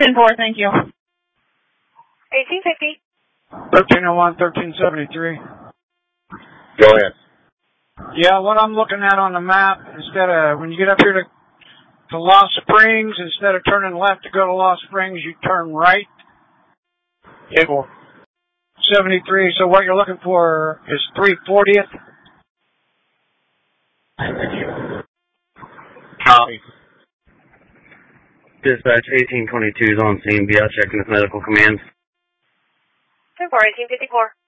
10-4, thank you. 1850. 1301, 1373. Go ahead. Yeah, what I'm looking at on the map, instead of, when you get up here to Lost Springs, instead of turning left to go to Lost Springs, you turn right. 10-4. 73, so what you're looking for is 340th? Copy. Dispatch 1822 is on scene. Be out checking with medical commands. 10-4, 1854.